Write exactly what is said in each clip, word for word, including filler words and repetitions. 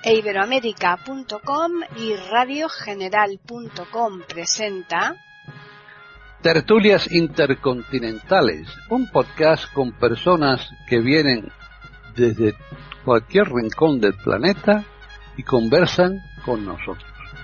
iberoamerica punto com y radio general punto com presenta Tertulias Intercontinentales, un podcast con personas que vienen desde cualquier rincón del planeta y conversan con nosotros.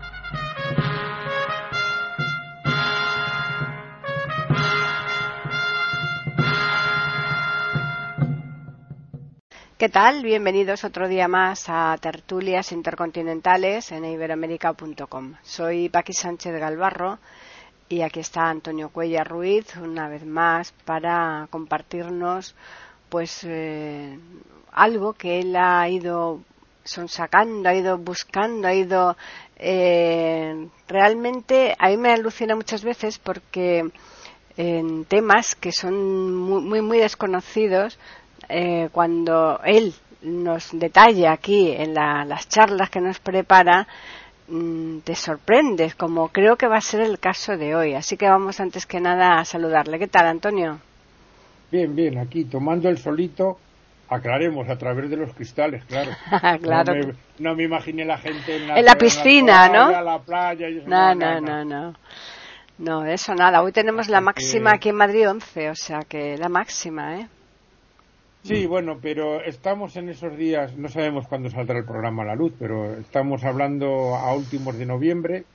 ¿Qué tal? Bienvenidos otro día más a Tertulias Intercontinentales en iberoamerica punto com. Soy Paqui Sánchez Galvarro y aquí está Antonio Cuellar Ruiz una vez más para compartirnos pues eh, algo que él ha ido sonsacando, ha ido buscando, ha ido eh, realmente a mí me alucina muchas veces porque en temas que son muy muy, muy desconocidos, Eh, cuando él nos detalla aquí en la, las charlas que nos prepara, mmm, te sorprendes, como creo que va a ser el caso de hoy. Así que vamos antes que nada a saludarle. ¿Qué tal, Antonio? Bien, bien, aquí tomando el solito, aclaremos, a través de los cristales, claro. Claro. No me, no me imaginé la gente en la, en la piscina, en la playa, ¿no? la playa y eso. No, no, no, no, no. No, eso nada. Hoy tenemos la máxima aquí en Madrid once, o sea que la máxima, ¿eh? Sí, bueno, pero estamos en esos días, no sabemos cuándo saldrá el programa a la luz, pero estamos hablando a últimos de noviembre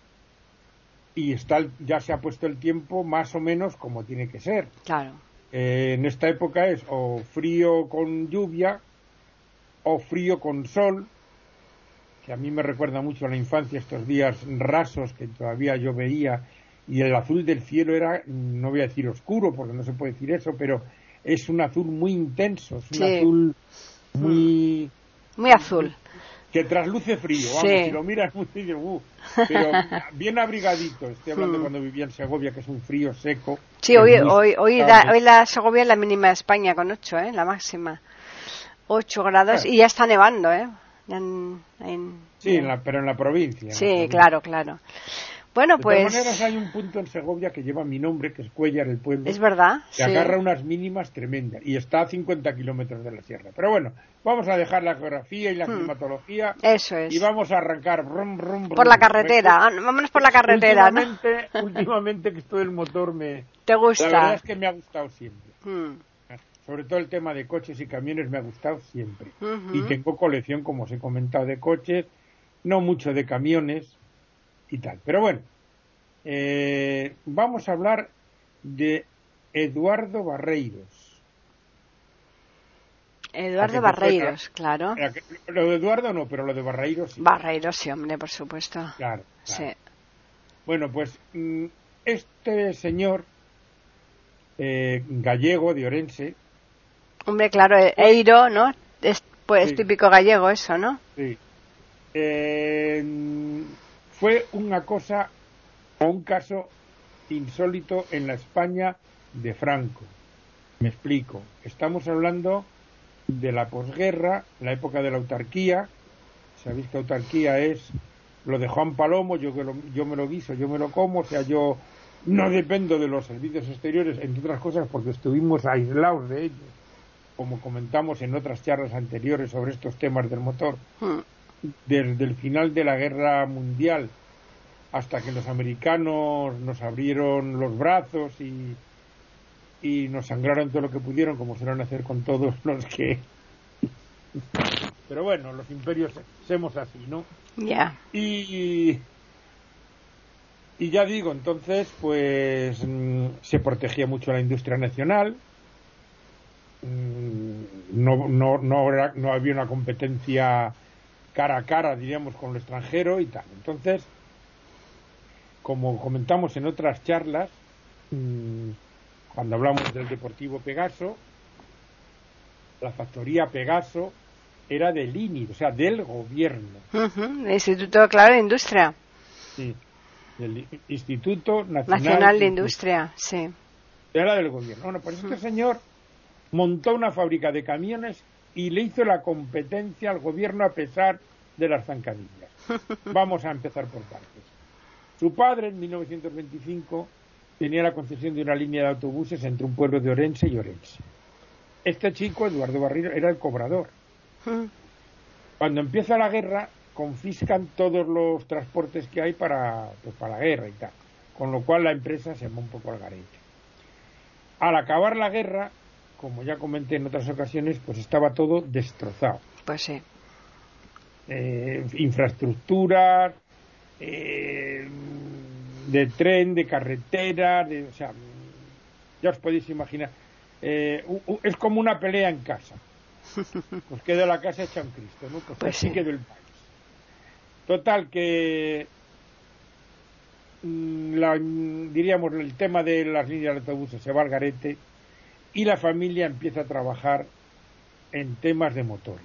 y está ya se ha puesto el tiempo más o menos como tiene que ser. Claro. Eh, en esta época es o frío con lluvia o frío con sol, que a mí me recuerda mucho a la infancia, estos días rasos que todavía yo veía, y el azul del cielo era, no voy a decir oscuro porque no se puede decir eso, pero es un azul muy intenso, es un sí. azul muy... Muy azul. Que trasluce frío, vamos, sí. si lo miras muy bien, uh, pero bien abrigadito. Estoy hablando cuando vivía en Segovia, que es un frío seco. Sí, hoy, hoy, hoy, da, hoy la Segovia es la mínima de España con ocho, ¿eh? La máxima. ocho grados, y ya está nevando, ¿eh? En, en, sí, en... En la, pero en la provincia. En sí, la provincia. claro, claro. Bueno, de pues... todas maneras hay un punto en Segovia que lleva mi nombre, que es Cuellar, el pueblo. Es verdad, que sí. agarra unas mínimas tremendas y está a cincuenta kilómetros de la sierra. Pero bueno, vamos a dejar la geografía y la hmm. climatología. Eso es. Y vamos a arrancar brum, brum, brum, por la carretera. Brum. Vámonos por la carretera, últimamente, ¿no? últimamente que esto del motor me... ¿Te gusta? La verdad es que me ha gustado siempre. Hmm. Sobre todo el tema de coches y camiones me ha gustado siempre. Uh-huh. Y tengo colección, como os he comentado, de coches, no mucho de camiones y tal. Pero bueno, eh, vamos a hablar de Eduardo Barreiros. Eduardo Barreiros, claro. Lo de Eduardo no, pero lo de Barreiros sí. Barreiros sí, hombre, por supuesto. Claro, claro. Sí. Bueno, pues este señor eh, gallego de Orense. Hombre, claro, Eiro, ¿no? Es pues sí. típico gallego eso, ¿no? Sí. Eh, fue una cosa o un caso insólito en la España de Franco. Me explico. Estamos hablando de la posguerra, la época de la autarquía. Sabéis que autarquía es lo de Juan Palomo, yo, que lo, yo me lo guiso, yo me lo como, o sea, yo no dependo de los servicios exteriores, entre otras cosas porque estuvimos aislados de ellos, como comentamos en otras charlas anteriores sobre estos temas del motor, hmm. desde el final de la guerra mundial hasta que los americanos nos abrieron los brazos y, y nos sangraron todo lo que pudieron, como suelen hacer con todos los que... Pero bueno, los imperios somos así, ¿no? Ya. Yeah. Y, y ya digo, entonces, pues mmm, se protegía mucho la industria nacional, mmm, no, no, no, no había una competencia cara a cara, diríamos, con lo extranjero y tal. Entonces, como comentamos en otras charlas, mmm, cuando hablamos del Deportivo Pegaso, la factoría Pegaso era del I N I, o sea, del gobierno. Uh-huh. El Instituto, claro, de Industria. Sí, del Instituto Nacional, Nacional de Industria, sí. Era del gobierno. Bueno, pues este uh-huh. señor montó una fábrica de camiones y le hizo la competencia al gobierno a pesar de las zancadillas. Vamos a empezar por partes. Su padre, en mil novecientos veinticinco, tenía la concesión de una línea de autobuses entre un pueblo de Orense y Orense. Este chico, Eduardo Barreiros, era el cobrador. cuando empieza la guerra, confiscan todos los transportes que hay para, pues, para la guerra y tal. Con lo cual la empresa se va un poco al garete. Al acabar la guerra, como ya comenté en otras ocasiones, pues estaba todo destrozado. Pues sí. Eh, infraestructuras, eh, de tren, de carretera, de, o sea, ya os podéis imaginar. Eh, uh, uh, es como una pelea en casa. Pues queda la casa hecha un Cristo, ¿no? Pues, pues así sí. quedó el país. Total, que la, diríamos el tema de las líneas de autobuses se va al garete y la familia empieza a trabajar en temas de motores,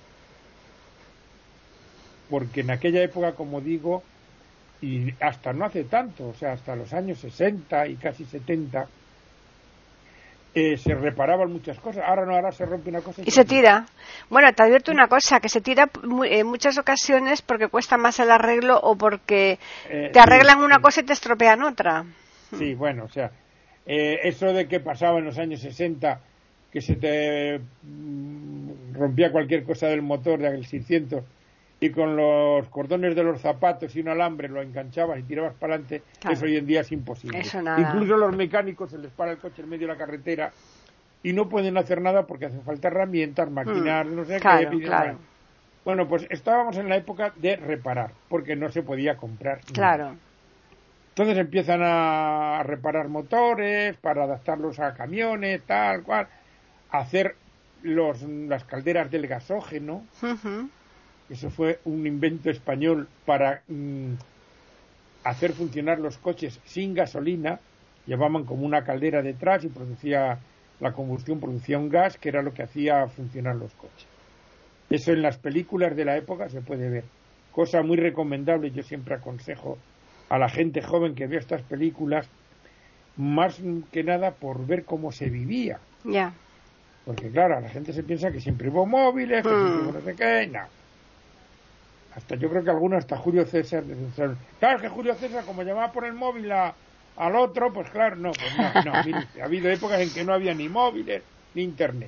porque en aquella época, como digo, y hasta no hace tanto, o sea, hasta los años sesenta y casi setenta, eh, se reparaban muchas cosas. Ahora no, ahora se rompe una cosa y, y se tira. Bueno, te advierto una cosa, que se tira en muchas ocasiones porque cuesta más el arreglo o porque eh, te arreglan sí, una sí. cosa y te estropean otra. Sí, bueno, o sea, eh, eso de que pasaba en los años sesenta, que se te mm, rompía cualquier cosa del motor de aquel seiscientos y con los cordones de los zapatos y un alambre lo enganchabas y tirabas para adelante, claro. Eso hoy en día es imposible. Eso nada. Incluso los mecánicos se les para el coche en medio de la carretera y no pueden hacer nada porque hace falta herramientas, maquinar, mm, no sé claro, qué. Claro. Bueno, pues estábamos en la época de reparar, porque no se podía comprar. Claro. Nada. Entonces empiezan a reparar motores para adaptarlos a camiones, tal cual, hacer los, las calderas del gasógeno. Uh-huh. Eso fue un invento español para mmm, hacer funcionar los coches sin gasolina. Llevaban como una caldera detrás y producía la combustión, producía un gas que era lo que hacía funcionar los coches. Eso en las películas de la época se puede ver. Cosa muy recomendable, yo siempre aconsejo a la gente joven que vea estas películas, más que nada por ver cómo se vivía. Ya. Yeah. Porque claro, la gente se piensa que siempre hubo móviles, que mm. siempre hubo no sé qué, no. Hasta yo creo que algunos, hasta Julio César, claro, que Julio César, como llamaba por el móvil a, al otro, pues claro, no, pues no, no, mire, ha habido épocas en que no había ni móviles ni internet.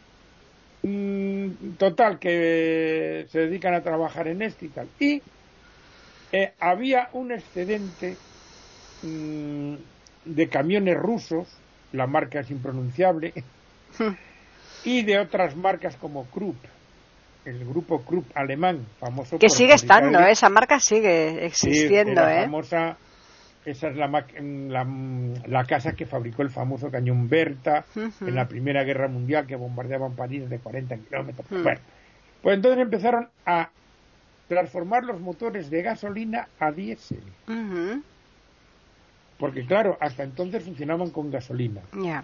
Mm, total, que se dedican a trabajar en esto y tal. Y eh, había un excedente mm, de camiones rusos, la marca es impronunciable, y de otras marcas como Krupp. El grupo Krupp alemán, famoso que por sigue estando, el... esa marca sigue existiendo, sí, ¿eh? Famosa, esa es la, la, la casa que fabricó el famoso cañón Bertha uh-huh. en la Primera Guerra Mundial, que bombardeaban París de cuarenta kilómetros. Uh-huh. Bueno, pues entonces empezaron a transformar los motores de gasolina a diésel. Uh-huh. Porque claro, hasta entonces funcionaban con gasolina. Ya. Yeah.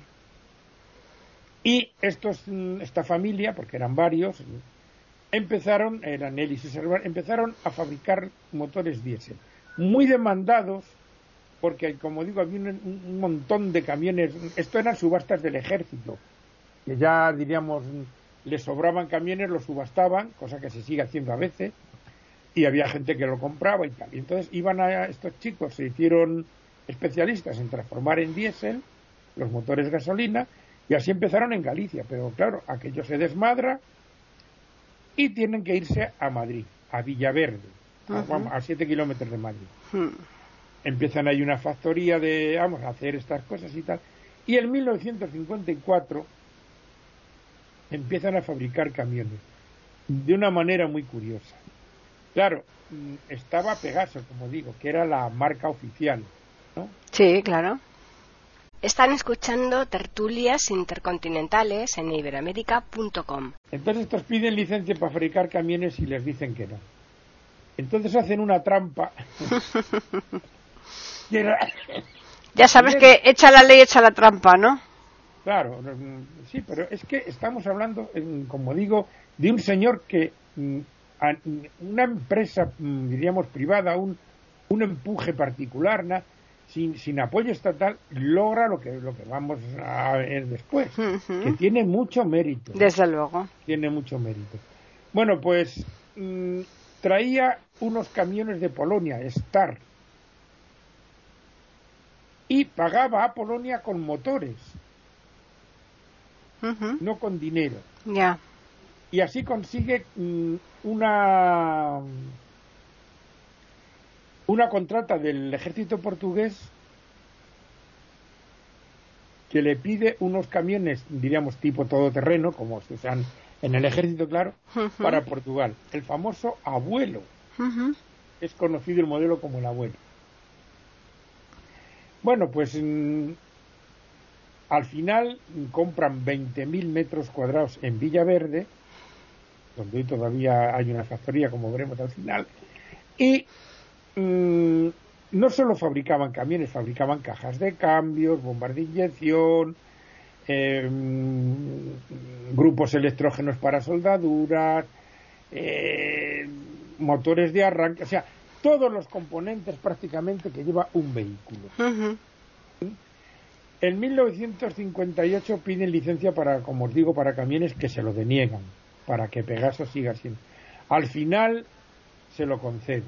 Y estos, esta familia, porque eran varios, empezaron, eran él y sus hermanos, empezaron a fabricar motores diésel, muy demandados, porque como digo, había un, un montón de camiones, esto eran subastas del ejército, que ya diríamos, les sobraban camiones, los subastaban, cosa que se sigue haciendo a veces, y había gente que lo compraba y tal, y entonces iban a estos chicos, se hicieron especialistas en transformar en diésel los motores gasolina, y así empezaron en Galicia, pero claro, aquello se desmadra, y tienen que irse a Madrid, a Villaverde, uh-huh. a, vamos, a siete kilómetros de Madrid. Uh-huh. Empiezan ahí una factoría de, vamos, a hacer estas cosas y tal. Y en mil novecientos cincuenta y cuatro empiezan a fabricar camiones, de una manera muy curiosa. Claro, estaba Pegaso, como digo, que era la marca oficial, ¿no? Sí, claro. Están escuchando Tertulias Intercontinentales en iberoamerica punto com. Entonces estos piden licencia para fabricar camiones y les dicen que no. Entonces hacen una trampa. era... Ya sabes que echa la ley, echa la trampa, ¿no? Claro, sí, pero es que estamos hablando, como digo, de un señor que una empresa, diríamos, privada, un, un empuje particular, ¿no? Sin, sin apoyo estatal, logra lo que lo que vamos a ver después, uh-huh. que tiene mucho mérito. Desde luego. Tiene mucho mérito. Bueno, pues mmm, traía unos camiones de Polonia, Star, y pagaba a Polonia con motores, uh-huh. no con dinero. Ya. Yeah. y así consigue una una contrata del ejército portugués que le pide unos camiones, diríamos tipo todoterreno, como se usan en el ejército, claro, uh-huh. para Portugal. El famoso Abuelo. Uh-huh. Es conocido el modelo como el Abuelo. Bueno, pues mmm, al final compran veinte mil metros cuadrados en Villaverde, donde hoy todavía hay una factoría, como veremos al final, y mmm, no solo fabricaban camiones, fabricaban cajas de cambios, bombas de inyección, eh, grupos electrógenos para soldaduras, eh, motores de arranque, o sea, todos los componentes prácticamente que lleva un vehículo. Uh-huh. En mil novecientos cincuenta y ocho piden licencia para, como os digo, para camiones, que se lo deniegan, para que Pegaso siga siendo. Al final se lo concede.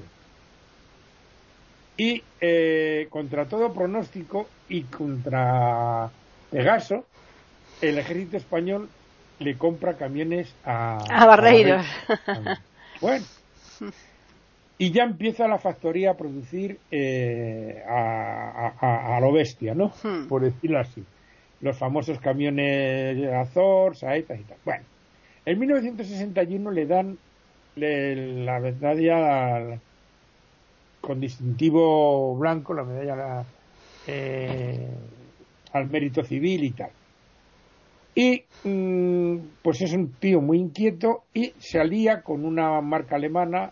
Y eh, contra todo pronóstico y contra Pegaso, el ejército español le compra camiones a, a Barreiros. A Barreiros. Bueno, y ya empieza la factoría a producir eh, a, a, a lo bestia, ¿no? Hmm. Por decirlo así. Los famosos camiones Azor, Saetas y tal. Bueno, en mil novecientos sesenta y uno le dan le, la medalla con distintivo blanco, la medalla la, eh, al mérito civil y tal. Y mmm, pues es un tío muy inquieto y se alía con una marca alemana,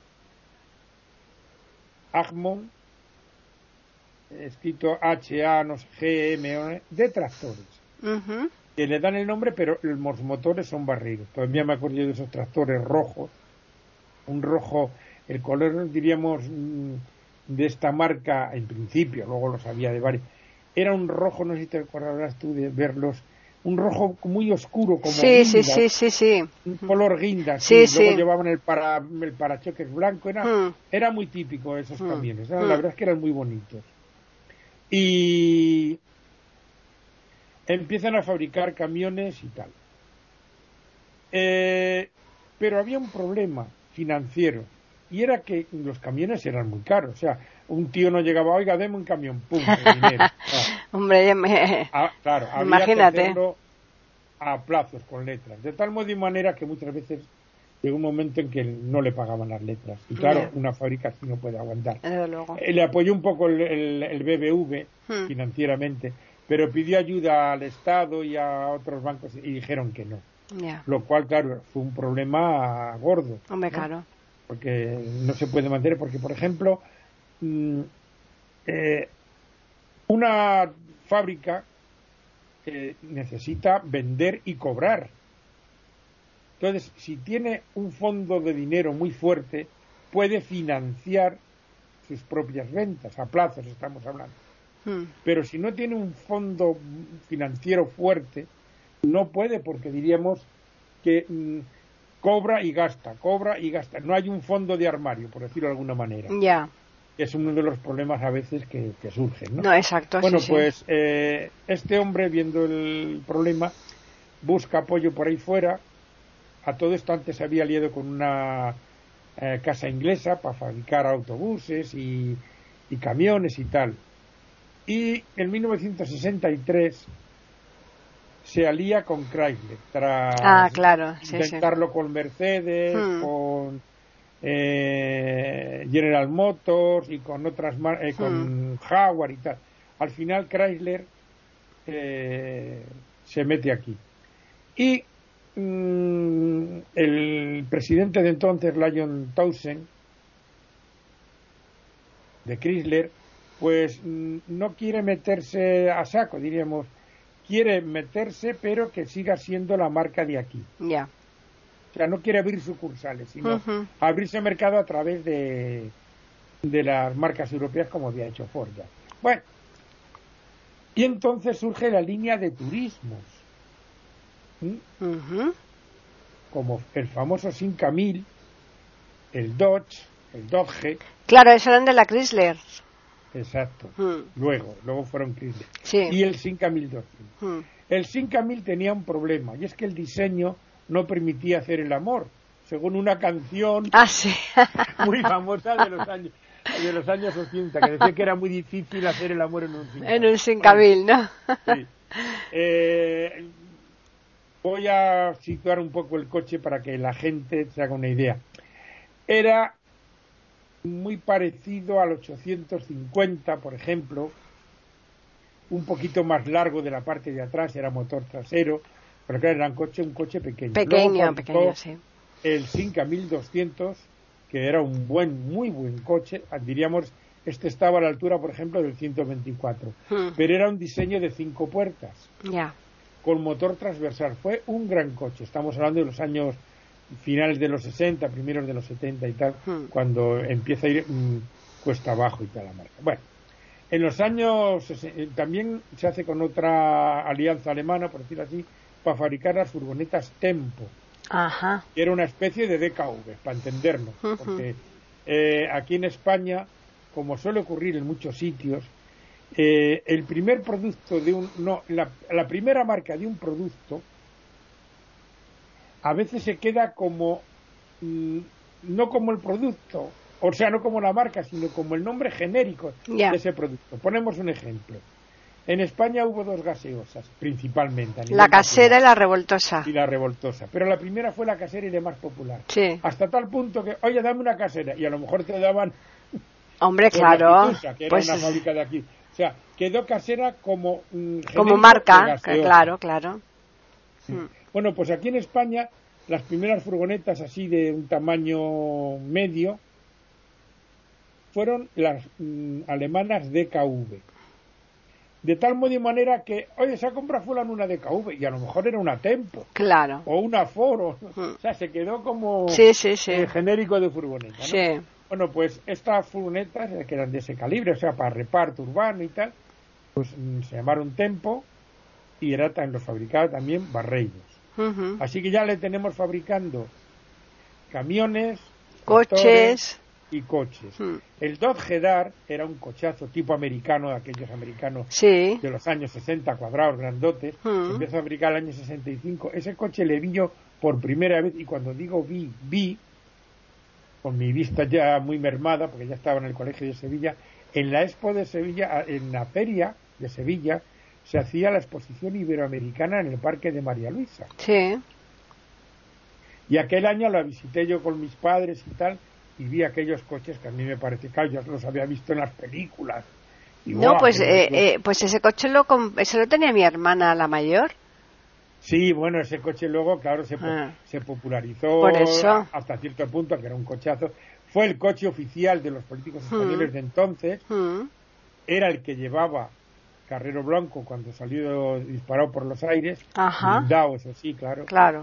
Achmon, escrito H A, no sé, G M O, de tractores. Uh-huh. Que le dan el nombre, pero los motores son Barreiros. Todavía me acuerdo de esos tractores rojos. Un rojo, el color, diríamos, de esta marca, en principio, luego lo sabía de varios. Era un rojo, no sé si te acordarás tú de verlos, un rojo muy oscuro, como sí, guinda, sí, sí, sí, sí. Un color guinda, sí, sí, luego sí. llevaban el, para, el parachoques blanco, era, mm. era muy típico esos mm. camiones, era, mm. la verdad es que eran muy bonitos. Y empiezan a fabricar camiones y tal. Eh, pero había un problema financiero, y era que los camiones eran muy caros, o sea, un tío no llegaba, oiga, deme un camión, pum, el dinero. Ah. Hombre, me... ah, claro, había imagínate. que hacerlo a plazos, con letras, de tal modo y manera que muchas veces llegó un momento en que no le pagaban las letras, y claro, yeah. una fábrica así no puede aguantar. Desde luego. Eh, le apoyó un poco el, el, el B B V hmm. financieramente, pero pidió ayuda al Estado y a otros bancos y dijeron que no. Yeah. Lo cual, claro, fue un problema gordo. Hombre, ¿no? claro. Porque no se puede mantener, porque, por ejemplo, mmm, eh, una fábrica eh, necesita vender y cobrar. Entonces, si tiene un fondo de dinero muy fuerte, puede financiar sus propias ventas, a plazos estamos hablando. Hmm. Pero si no tiene un fondo financiero fuerte, no puede, porque diríamos que mmm, cobra y gasta, cobra y gasta. No hay un fondo de armario, por decirlo de alguna manera. Ya. Yeah. Es uno de los problemas a veces que, que surgen, ¿no? No, exacto. Bueno, sí, pues sí. Eh, este hombre, viendo el problema, busca apoyo por ahí fuera. A todo esto antes se había aliado con una eh, casa inglesa para fabricar autobuses y, y camiones y tal. Y en mil novecientos sesenta y tres se alía con Chrysler tras ah, claro. sí, intentarlo sí. con Mercedes, hmm. con eh, General Motors y con otras mar- eh, con hmm. Jaguar y tal. Al final Chrysler eh, se mete aquí. Y mmm, el presidente de entonces, Lyon Townsend, de Chrysler, pues mmm, no quiere meterse a saco, diríamos. Quiere meterse, pero que siga siendo la marca de aquí. Ya. Yeah. O sea, no quiere abrir sucursales, sino uh-huh. abrirse mercado a través de, de las marcas europeas, como había hecho Ford ya. Bueno, y entonces surge la línea de turismos. ¿Mm? Uh-huh. Como el famoso Simca mil, el Dodge, el Dodge. Claro, eso eran de la Chrysler. Exacto. Hmm. Luego, luego fueron Chrysler. Sí. Y el Simca mil doscientos. Hmm. El Simca mil tenía un problema, y es que el diseño no permitía hacer el amor, según una canción ah, sí. muy famosa de los años de los años ochenta, que decía que era muy difícil hacer el amor en un cincabil. En un cincabil, ¿no? Sí. Eh, voy a situar un poco el coche para que la gente se haga una idea. Era muy parecido al ochocientos cincuenta, por ejemplo, un poquito más largo de la parte de atrás, era motor trasero, pero claro, era un coche, un coche pequeño. Pequeño, pequeño, sí. El Simca mil doscientos, que era un buen, muy buen coche, diríamos, este estaba a la altura, por ejemplo, del ciento veinticuatro, hmm. pero era un diseño de cinco puertas, yeah. con motor transversal. Fue un gran coche. Estamos hablando de los años finales de los sesenta, primeros de los setenta y tal, hmm. cuando empieza a ir mmm, cuesta abajo y tal la marca. Bueno, en los años también se hace con otra alianza alemana, por decirlo así, para fabricar las furgonetas Tempo. Ajá. Que era una especie de D K V, para entendernos, uh-huh. porque eh, aquí en España, como suele ocurrir en muchos sitios, eh, el primer producto de un, no, la, la primera marca de un producto a veces se queda como, mm, no como el producto, o sea, no como la marca, sino como el nombre genérico yeah. de ese producto. Ponemos un ejemplo. En España hubo dos gaseosas, principalmente. La casera y la revoltosa. Y la revoltosa. Pero la primera fue la casera y la más popular. Sí. Hasta tal punto que, oye, dame una casera. Y a lo mejor te daban... Hombre, claro. Pitusa, que era pues... una fábrica de aquí. O sea, quedó casera como... Mm, como marca, claro, claro. Sí. Hmm. Bueno, pues aquí en España, las primeras furgonetas así de un tamaño medio fueron las mm, alemanas D K V. De tal modo y manera que, oye, se ha comprado fulano una D K V y a lo mejor era una Tempo. Claro. O una Foro. Mm. O sea, se quedó como sí, sí, sí. Eh, genérico de furgoneta, ¿no? Sí. Bueno, pues estas furgonetas, que eran de ese calibre, o sea, para reparto urbano y tal, pues mm, se llamaron Tempo y era tan, los fabricaba también Barreiros. Uh-huh. Así que ya le tenemos fabricando camiones, coches y coches. Hmm. El Dodge Dart era un cochazo tipo americano, de aquellos americanos sí. de los años sesenta, cuadrados, grandotes. Hmm. Se empezó a fabricar el año sesenta y cinco. Ese coche le vi yo por primera vez, y cuando digo vi, vi, con mi vista ya muy mermada, porque ya estaba en el colegio de Sevilla, en la Expo de Sevilla, en la feria de Sevilla, se hacía la exposición iberoamericana en el Parque de María Luisa. Sí. Y aquel año la visité yo con mis padres y tal, y vi aquellos coches que a mí me parece que yo los había visto en las películas. Y, no, wow, pues eh, eh, pues ese coche lo ese lo tenía mi hermana, la mayor. Sí, bueno, ese coche luego, claro, se, ah. se popularizó Por eso. hasta cierto punto, que era un cochazo. Fue el coche oficial de los políticos españoles hmm. de entonces. Hmm. Era el que llevaba Carrero Blanco cuando salió disparado por los aires. Ajá. Blindado, eso sí, claro. Claro.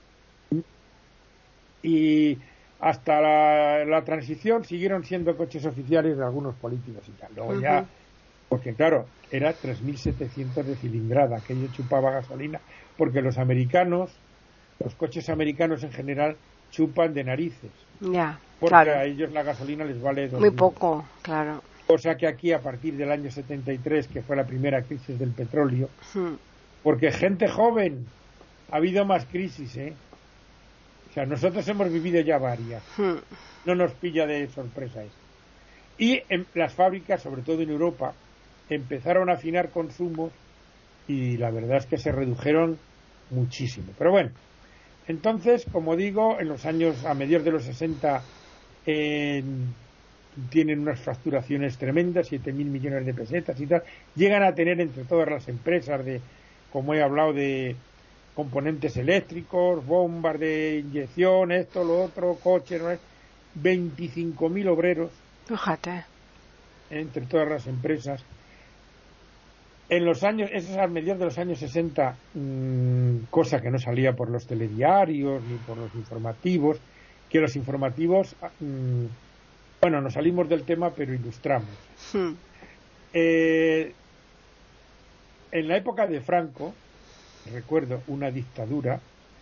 Y hasta la, la transición siguieron siendo coches oficiales de algunos políticos y tal. Luego uh-huh. ya, porque claro, era tres mil setecientos de cilindrada, que ello chupaba gasolina, porque los americanos, los coches americanos en general, chupan de narices. Ya, porque claro. a ellos la gasolina les vale dos muy mil. poco, claro. O sea que aquí, a partir del año setenta y tres, que fue la primera crisis del petróleo, uh-huh. porque gente joven, ha habido más crisis, ¿eh? O sea, nosotros hemos vivido ya varias. Hmm. No nos pilla de sorpresa esto. Y en las fábricas, sobre todo en Europa, empezaron a afinar consumos y la verdad es que se redujeron muchísimo. Pero bueno, entonces, como digo, en los años, a mediados de los sesenta, eh, tienen unas facturaciones tremendas, siete mil millones de pesetas y tal. Llegan a tener entre todas las empresas de, como he hablado, de componentes eléctricos, bombas de inyección, esto, lo otro, coches, ¿no? veinticinco mil obreros. Fíjate. Entre todas las empresas. En los años, eso es a mediados de los años sesenta, mmm, cosa que no salía por los telediarios ni por los informativos, que los informativos, mmm, bueno, nos salimos del tema, pero ilustramos. Hmm. Eh, en la época de Franco, recuerdo una dictadura,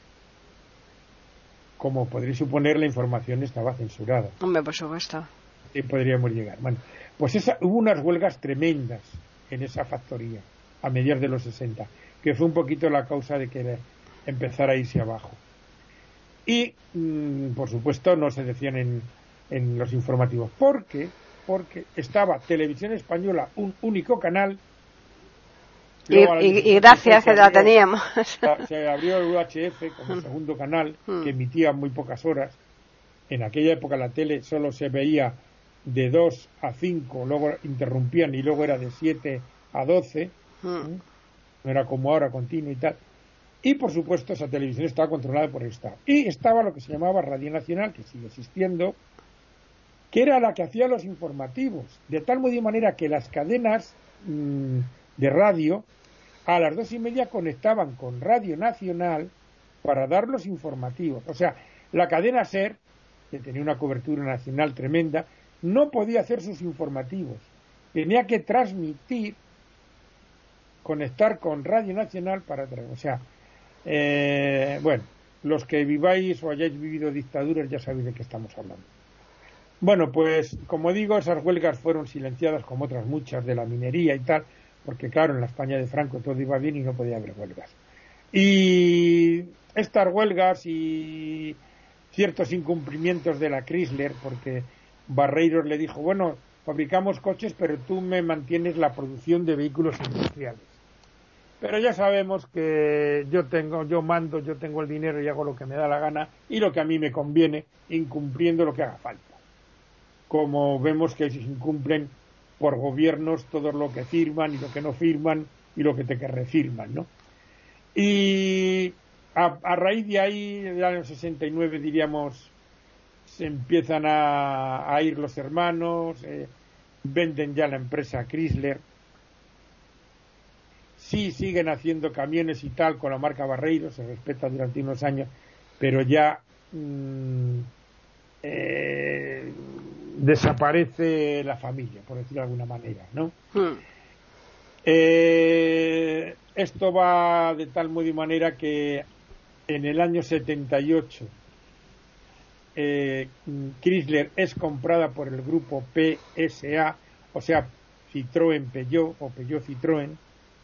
como podréis suponer, la información estaba censurada. Hombre, por supuesto. Y podríamos llegar. Bueno, pues esa, hubo unas huelgas tremendas en esa factoría a mediados de los sesenta, que fue un poquito la causa de que empezara a irse abajo. Y, mmm, por supuesto, no se decían en, en los informativos. ¿Por qué? Porque estaba Televisión Española, un único canal. Y, y, y gracias que la teníamos. Se abrió el U H F como segundo canal, que emitía muy pocas horas. En aquella época la tele solo se veía de dos a cinco, luego interrumpían y luego era de siete a doce. ¿eh? No era como ahora, continuo y tal. Y por supuesto esa televisión estaba controlada por el Estado. Y estaba lo que se llamaba Radio Nacional, que sigue existiendo, que era la que hacía los informativos, de tal modo y manera que las cadenas mmm, de radio a las dos y media conectaban con Radio Nacional para dar los informativos. O sea, la cadena SER, que tenía una cobertura nacional tremenda, no podía hacer sus informativos. Tenía que transmitir, conectar con Radio Nacional para traer. O sea, eh, bueno, los que viváis o hayáis vivido dictaduras ya sabéis de qué estamos hablando. Bueno, pues como digo, esas huelgas fueron silenciadas como otras muchas de la minería y tal, porque claro, en la España de Franco todo iba bien y no podía haber huelgas. Y estas huelgas y ciertos incumplimientos de la Chrysler, porque Barreiros le dijo, bueno, fabricamos coches, pero tú me mantienes la producción de vehículos industriales. Pero ya sabemos que yo tengo, yo mando, yo tengo el dinero y hago lo que me da la gana y lo que a mí me conviene, incumpliendo lo que haga falta. Como vemos que se incumplen por gobiernos todo lo que firman y lo que no firman y lo que te que refirman, ¿no? Y a, a raíz de ahí, del año sesenta y nueve, diríamos, se empiezan a, a ir los hermanos, eh, venden ya la empresa Chrysler. Sí siguen haciendo camiones y tal con la marca Barreiros, se respeta durante unos años, pero ya mmm, eh, desaparece la familia, por decirlo de alguna manera, ¿no? Hmm. Eh, esto va de tal modo y manera que en el año setenta y ocho eh, Chrysler es comprada por el grupo P S A, o sea, Citroën Peugeot o Peugeot Citroën,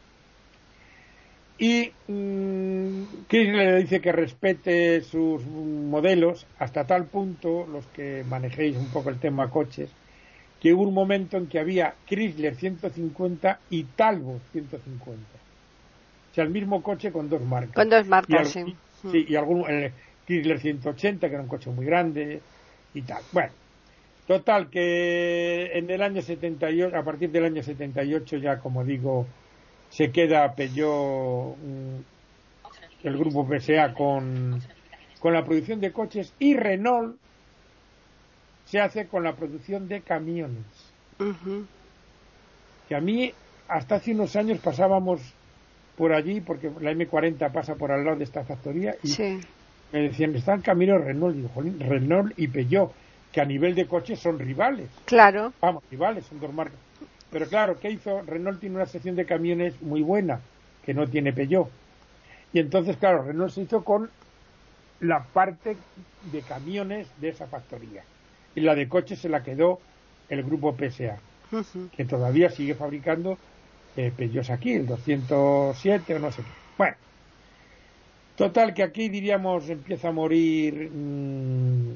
y mmm, Chrysler le dice que respete sus modelos hasta tal punto, los que manejéis un poco el tema coches, que hubo un momento en que había Chrysler ciento cincuenta y Talbot ciento cincuenta. O sea, el mismo coche con dos marcas. Con dos marcas, y al, sí. Y, sí, y algún, el Chrysler ciento ochenta, que era un coche muy grande y tal. Bueno, total, que en el año setenta y ocho, a partir del año setenta y ocho ya, como digo, se queda Peugeot, el grupo P S A, con, con la producción de coches, y Renault se hace con la producción de camiones. Uh-huh. Que a mí, hasta hace unos años pasábamos por allí, porque la eme cuarenta pasa por al lado de esta factoría, y sí. Me decían, están camiones Renault, y digo, jolín, Renault y Peugeot, que a nivel de coches son rivales. Claro. Vamos, rivales, son dos marcas. Pero claro, ¿qué hizo? Renault tiene una sección de camiones muy buena, que no tiene Peugeot. Y entonces, claro, Renault se hizo con la parte de camiones de esa factoría. Y la de coches se la quedó el grupo P S A, uh-huh. que todavía sigue fabricando eh, Peugeot aquí, el doscientos siete o no sé qué. Bueno, total, que aquí diríamos empieza a morir mmm,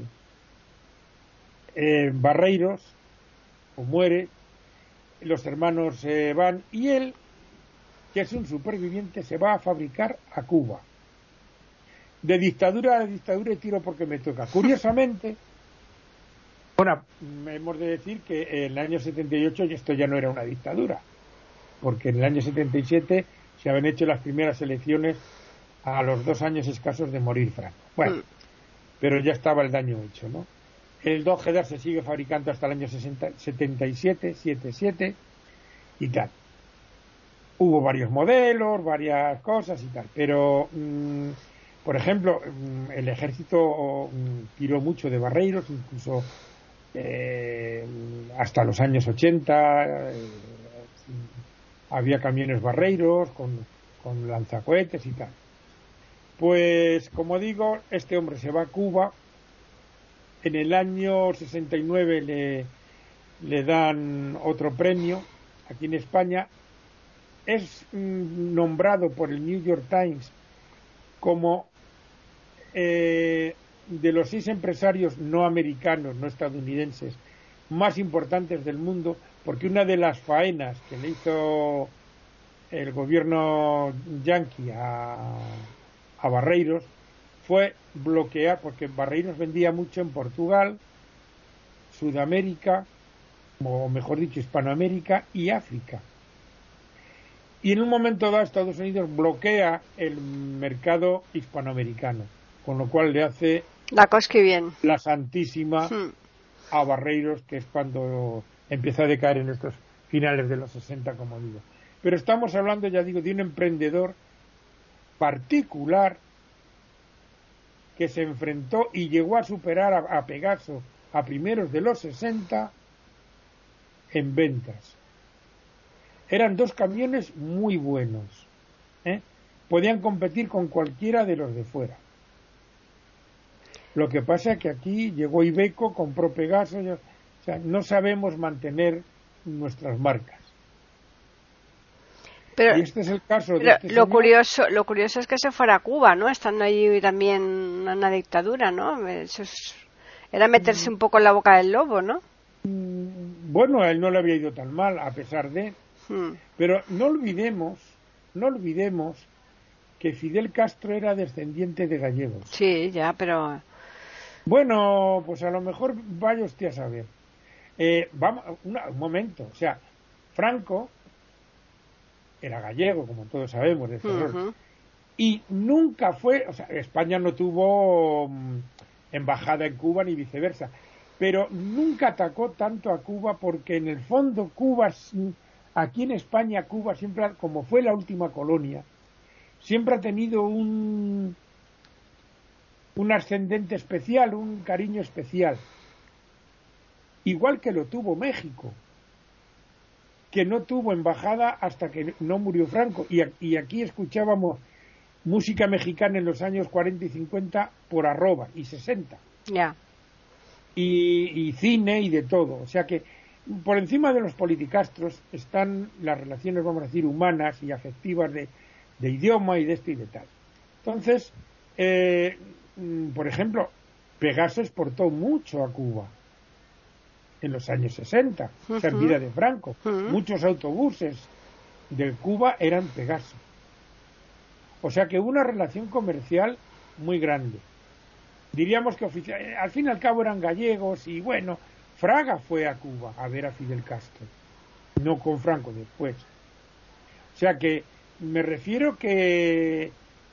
eh, Barreiros, o muere. Los hermanos se eh, van y él, que es un superviviente, se va a fabricar a Cuba. De dictadura a dictadura y tiro porque me toca. Curiosamente, bueno, hemos de decir que en el año setenta y ocho esto ya no era una dictadura, porque en el año setenta y siete se habían hecho las primeras elecciones a los dos años escasos de morir Franco. Bueno, mm. pero ya estaba el daño hecho, ¿no? El Dodge Dart se sigue fabricando hasta el año sesenta, setenta y siete, setenta y siete y tal. Hubo varios modelos, varias cosas y tal, pero, mmm, por ejemplo, mmm, el ejército mmm, tiró mucho de Barreiros, incluso eh, hasta los años ochenta eh, había camiones Barreiros con, con lanzacohetes y tal. Pues, como digo, este hombre se va a Cuba. En el año sesenta y nueve le, le dan otro premio aquí en España. Es mm, nombrado por el New York Times como eh, de los seis empresarios no americanos, no estadounidenses, más importantes del mundo, porque una de las faenas que le hizo el gobierno yanqui a, a Barreiros fue bloquear, porque Barreiros vendía mucho en Portugal, Sudamérica, o mejor dicho, Hispanoamérica y África. Y en un momento dado Estados Unidos bloquea el mercado hispanoamericano, con lo cual le hace la cosqui bien. La santísima Hmm. a Barreiros, que es cuando empieza a decaer en estos finales de los sesenta, como digo. Pero estamos hablando, ya digo, de un emprendedor particular que se enfrentó y llegó a superar a, a Pegaso a primeros de los sesenta en ventas. Eran dos camiones muy buenos, ¿eh? Podían competir con cualquiera de los de fuera. Lo que pasa es que aquí llegó Iveco, compró Pegaso, o sea, no sabemos mantener nuestras marcas. Pero, y este es el caso de pero este lo señor. curioso, lo curioso es que se fuera a Cuba, ¿no? Estando allí también una dictadura, ¿no? Eso es, era meterse un poco en la boca del lobo, ¿no? Bueno, a él no le había ido tan mal, a pesar de... Hmm. Pero no olvidemos, no olvidemos que Fidel Castro era descendiente de gallegos. Sí, ya, pero... Bueno, pues a lo mejor vaya usted a saber. Eh, vamos, una, un momento, o sea, Franco era gallego, como todos sabemos, de Ferrol, uh-huh. Y nunca fue, o sea, España no tuvo um, embajada en Cuba ni viceversa, pero nunca atacó tanto a Cuba porque en el fondo Cuba, aquí en España, Cuba siempre, como fue la última colonia, siempre ha tenido un un ascendente especial, un cariño especial, igual que lo tuvo México, que no tuvo embajada hasta que no murió Franco, y, y aquí escuchábamos música mexicana en los años cuarenta y cincuenta por arroba, y sesenta, ya, yeah. y, y cine y de todo, o sea que por encima de los politicastros están las relaciones, vamos a decir, humanas y afectivas de, de idioma y de esto y de tal. Entonces, eh, por ejemplo, Pegaso exportó mucho a Cuba en los años sesenta, uh-huh. O sea, en vida de Franco. Uh-huh. Muchos autobuses de Cuba eran Pegaso. O sea que hubo una relación comercial muy grande. Diríamos que oficial, al fin y al cabo eran gallegos y bueno, Fraga fue a Cuba a ver a Fidel Castro, no con Franco después. O sea que me refiero que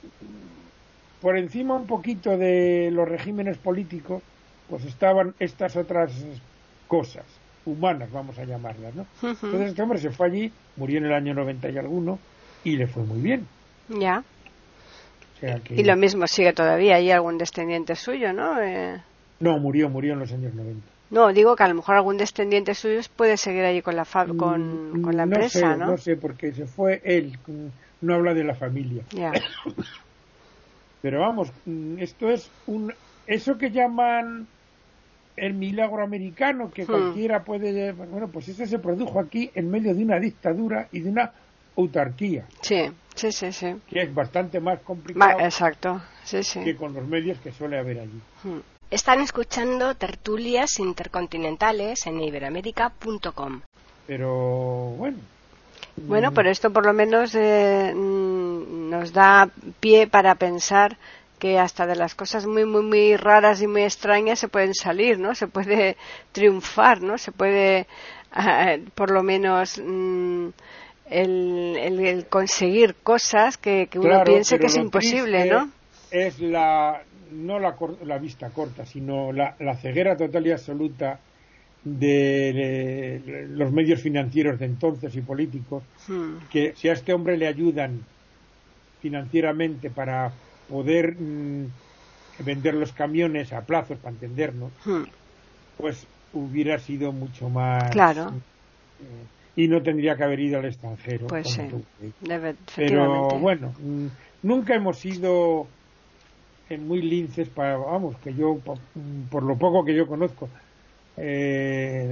por encima un poquito de los regímenes políticos, pues estaban estas otras cosas humanas, vamos a llamarlas, ¿no? Uh-huh. Entonces este hombre se fue allí, murió en el año noventa y alguno, y le fue muy bien. Ya. O sea que... Y lo mismo sigue todavía, hay algún descendiente suyo, ¿no? Eh... No, murió, murió en los años noventa. No, digo que a lo mejor algún descendiente suyo puede seguir allí con la fab- con, con la no empresa, sé, ¿no? No sé, porque se fue él, no habla de la familia. Ya. Pero vamos, esto es un eso que llaman el milagro americano, que hmm. cualquiera puede... Bueno, pues eso se produjo aquí en medio de una dictadura y de una autarquía. Sí, sí, sí, sí. Que es bastante más complicado. Ma- exacto, sí, sí. Que con los medios que suele haber allí. Hmm. Están escuchando Tertulias Intercontinentales en iberoamerica punto com. Pero bueno... Bueno, pero esto por lo menos eh, nos da pie para pensar que hasta de las cosas muy, muy, muy raras y muy extrañas se pueden salir, ¿no? Se puede triunfar, ¿no? Se puede, eh, por lo menos, mm, el, el, el conseguir cosas que, que uno claro, piense que es imposible, ¿no? Es la, no la, la vista corta, sino la, la ceguera total y absoluta de, de los medios financieros de entonces y políticos, hmm. que si a este hombre le ayudan financieramente para poder mmm, vender los camiones a plazos, para entendernos, hmm. pues hubiera sido mucho más... Claro. Eh, y no tendría que haber ido al extranjero. Pues sí, debe, pero bueno, mmm, nunca hemos sido muy linces para, vamos, que yo, por, por lo poco que yo conozco, Eh,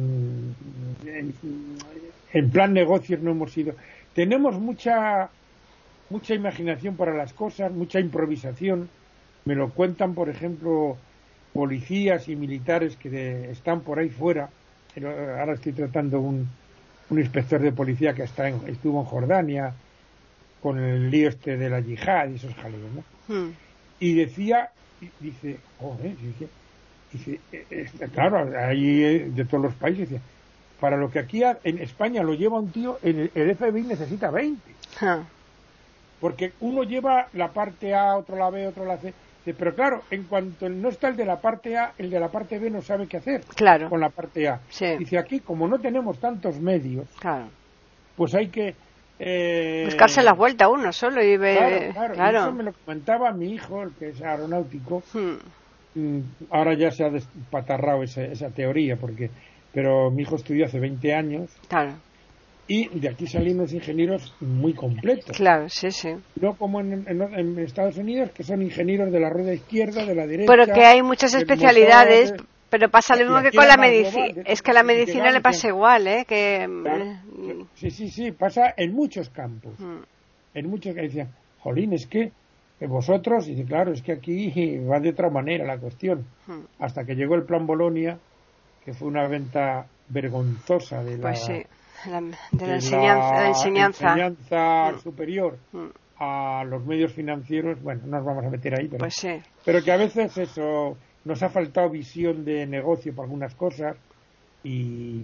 en, en plan negocios no hemos sido. Tenemos mucha mucha imaginación para las cosas, mucha improvisación, me lo cuentan, por ejemplo, policías y militares que de, están por ahí fuera. Ahora estoy tratando un, un inspector de policía que está en, estuvo en Jordania con el lío este de la yihad y esos jaleos, ¿no? Hmm. Y decía, dice, oh, ¿eh? dice, dice eh, eh, claro, ahí de todos los países, dice, para lo que aquí en España lo lleva un tío, el, el F B I necesita veinte. Huh. Porque uno lleva la parte A, otro la B, otro la C. Pero claro, en cuanto no está el de la parte A, el de la parte B no sabe qué hacer claro. con la parte A. Sí. Dice, aquí, como no tenemos tantos medios, claro. pues hay que... Eh... buscarse la vuelta uno solo y ve... Claro, claro. claro. Y eso me lo comentaba mi hijo, el que es aeronáutico. Hmm. Ahora ya se ha despatarrado esa, esa teoría, porque pero mi hijo estudió hace veinte años. Claro. Y de aquí salen unos ingenieros muy completos. Claro, sí, sí. No como en, en, en Estados Unidos, que son ingenieros de la rueda izquierda, de la derecha. Pero que hay muchas especialidades, motor, pero pasa lo mismo que con la medicina. Es que a la medicina le pasa igual, ¿eh? Que... Claro. Sí, sí, sí, pasa en muchos campos. Hmm. En muchos que decían, jolín, es que vosotros, y dice, claro, es que aquí va de otra manera la cuestión. Hmm. Hasta que llegó el Plan Bolonia, que fue una venta vergonzosa de la... Pues sí. La, de, de la enseñanza, la enseñanza. enseñanza mm. superior mm. a los medios financieros. Bueno, no nos vamos a meter ahí, pero, pues sí. pero que a veces eso nos ha faltado visión de negocio para algunas cosas y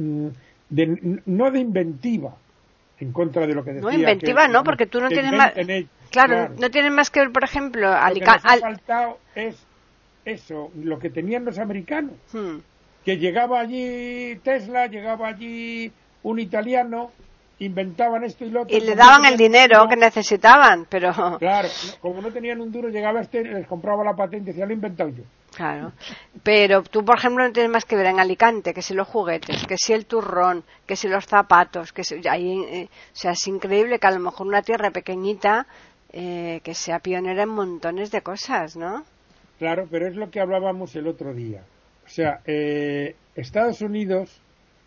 de, no de inventiva en contra de lo que decía. No, inventiva que, no, porque tú no tienes más ellos, claro, claro, no tienes más que ver, por ejemplo, lo Alica- que nos ha al... faltado es eso, lo que tenían los americanos, hmm. que llegaba allí Tesla, llegaba allí un italiano, inventaban esto y lo otro. Y le daban el dinero duro, que necesitaban, pero... Claro, como no tenían un duro, llegaba este, les compraba la patente y decía, lo he inventado yo. Claro, pero tú, por ejemplo, no tienes más que ver en Alicante, que si los juguetes, que si el turrón, que si los zapatos, que si... Ahí, eh, o sea, es increíble que a lo mejor una tierra pequeñita eh, que sea pionera en montones de cosas, ¿no? Claro, pero es lo que hablábamos el otro día. O sea, eh, Estados Unidos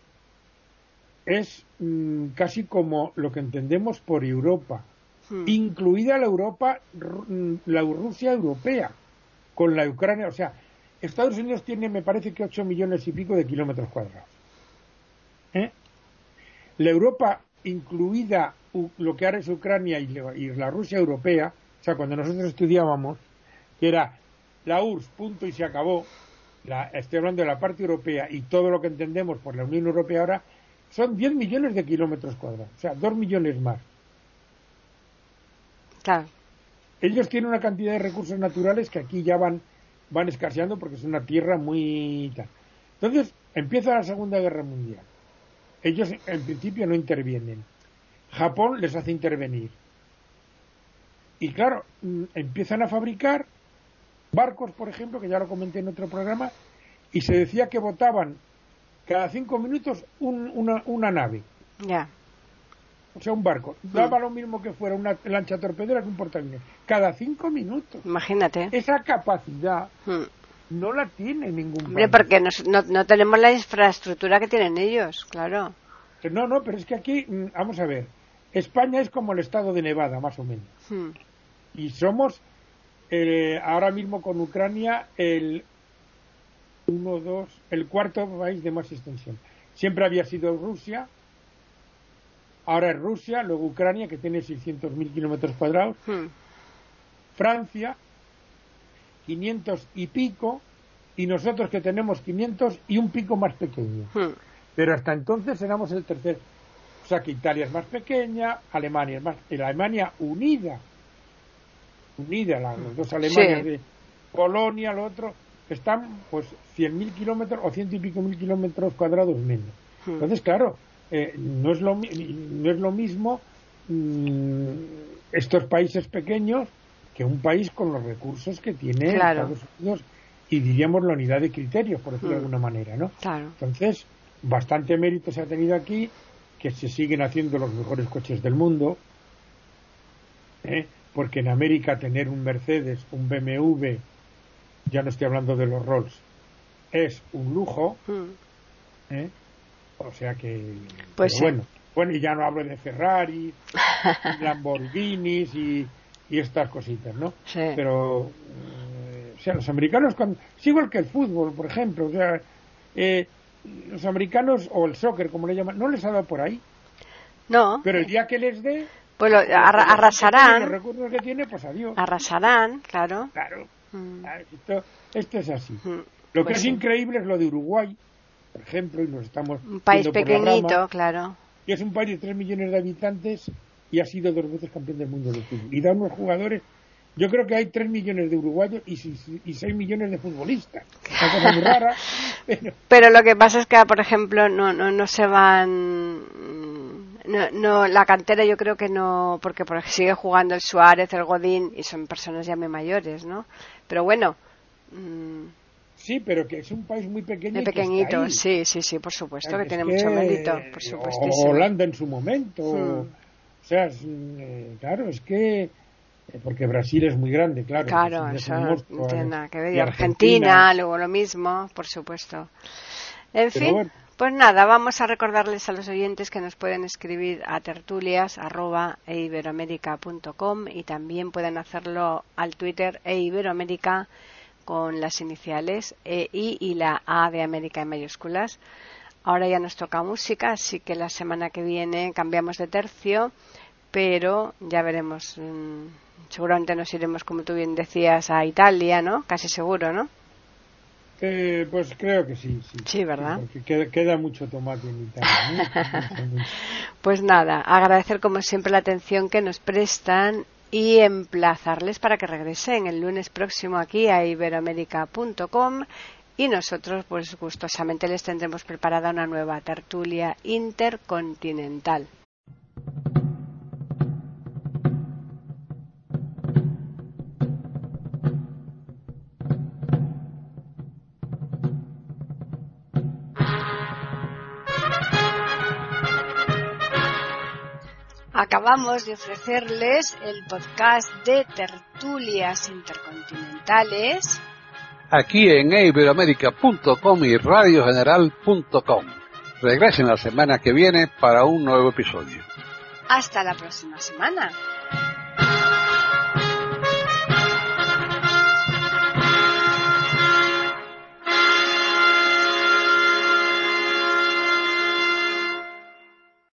es mmm, casi como lo que entendemos por Europa, hmm. incluida la Europa, la Rusia europea, con la Ucrania. O sea, Estados Unidos tiene, me parece que ocho millones y pico de kilómetros cuadrados. ¿Eh? La Europa, incluida lo que ahora es Ucrania y la Rusia europea, o sea, cuando nosotros estudiábamos, que era la U R S S, punto y se acabó, la, estoy hablando de la parte europea y todo lo que entendemos por la Unión Europea ahora, son diez millones de kilómetros cuadrados, o sea, dos millones más. Claro. Ellos tienen una cantidad de recursos naturales que aquí ya van, van escaseando porque es una tierra muy... Entonces, empieza la Segunda Guerra Mundial. Ellos, en principio, no intervienen. Japón les hace intervenir. Y claro, empiezan a fabricar barcos, por ejemplo, que ya lo comenté en otro programa, y se decía que botaban cada cinco minutos un, una, una nave. Ya. Yeah. O sea, un barco. Mm. Daba lo mismo que fuera una lancha torpedera que un portaaviones. Cada cinco minutos. Imagínate. Esa capacidad mm. no la tiene ningún Hombre, barco. Porque nos, no, no tenemos la infraestructura que tienen ellos, claro. No, no, pero es que aquí, vamos a ver, España es como el estado de Nevada, más o menos. Mm. Y somos, eh, ahora mismo con Ucrania, el uno, dos, el cuarto país de más extensión. Siempre había sido Rusia, ahora es Rusia, luego Ucrania, que tiene seiscientos mil kilómetros cuadrados, hmm. Francia, quinientos y pico, y nosotros que tenemos quinientos y un pico más pequeño. Hmm. Pero hasta entonces éramos el tercer. O sea que Italia es más pequeña, Alemania es más... La Alemania unida, unida, las hmm. dos Alemanias, sí. de Polonia, lo otro... están pues cien mil kilómetros o ciento y pico mil kilómetros cuadrados menos. Hmm. Entonces, claro, eh, no es lo no es lo mismo mmm, estos países pequeños que un país con los recursos que tiene claro. Estados Unidos y diríamos la unidad de criterios, por decirlo hmm. de alguna manera, ¿no? Claro. Entonces, bastante mérito se ha tenido aquí, que se siguen haciendo los mejores coches del mundo, ¿eh? Porque en América tener un Mercedes, un B M W, ya no estoy hablando de los Rolls, es un lujo, mm. ¿eh? O sea que pues sí. bueno, bueno, y ya no hablo de Ferrari, Lamborghinis y, y estas cositas, ¿no? Sí. Pero O sea, los americanos, cuando, es igual que el fútbol, por ejemplo, o sea, eh, los americanos, o el soccer, como le llaman, no les ha dado por ahí. No. Pero el día que les dé, pues lo, arra, arrasarán. Los recursos que tiene, pues adiós. Arrasarán, claro. Claro. Mm. Esto, esto es así. Mm. Lo que pues es sí. increíble es lo de Uruguay, por ejemplo, y nos estamos. Un país pequeñito, rama, claro. Y es un país de tres millones de habitantes y ha sido dos veces campeón del mundo de fútbol. Y da unos jugadores. Yo creo que hay tres millones de uruguayos y seis millones de futbolistas. Una cosa muy rara. Pero... pero lo que pasa es que, por ejemplo, no, no, no se van. No, no, la cantera yo creo que no, porque, porque sigue jugando el Suárez, el Godín, y son personas ya muy mayores, ¿no? Pero bueno. Mmm, sí, pero que es un país muy pequeño. Muy pequeñito, sí, sí, sí, por supuesto, que, que tiene que, mucho mérito, por supuesto. O Holanda en su momento. Hmm. O sea, es, eh, claro, es que. Porque Brasil es muy grande, claro. Claro, es eso monstruo, no tiene nada que ver. Y Argentina, Argentina, luego lo mismo, por supuesto. En pero fin, bueno. Pues nada, vamos a recordarles a los oyentes que nos pueden escribir a tertulias arroba eiberoamerica punto com y también pueden hacerlo al Twitter eiberoamerica con las iniciales E I y la A de América en mayúsculas. Ahora ya nos toca música, así que la semana que viene cambiamos de tercio, pero ya veremos. Mmm, seguramente nos iremos, como tú bien decías, a Italia, ¿no? Casi seguro, ¿no? Eh, pues creo que sí, sí. Sí, ¿verdad? Sí, porque queda, queda mucho tomate en Italia. Mucho, mucho, mucho. Pues nada, agradecer como siempre la atención que nos prestan y emplazarles para que regresen el lunes próximo aquí a iberoamerica punto com y nosotros pues gustosamente les tendremos preparada una nueva tertulia intercontinental. Acabamos de ofrecerles el podcast de tertulias intercontinentales aquí en iberoamerica punto com y radio general punto com. Regresen la semana que viene para un nuevo episodio. Hasta la próxima semana.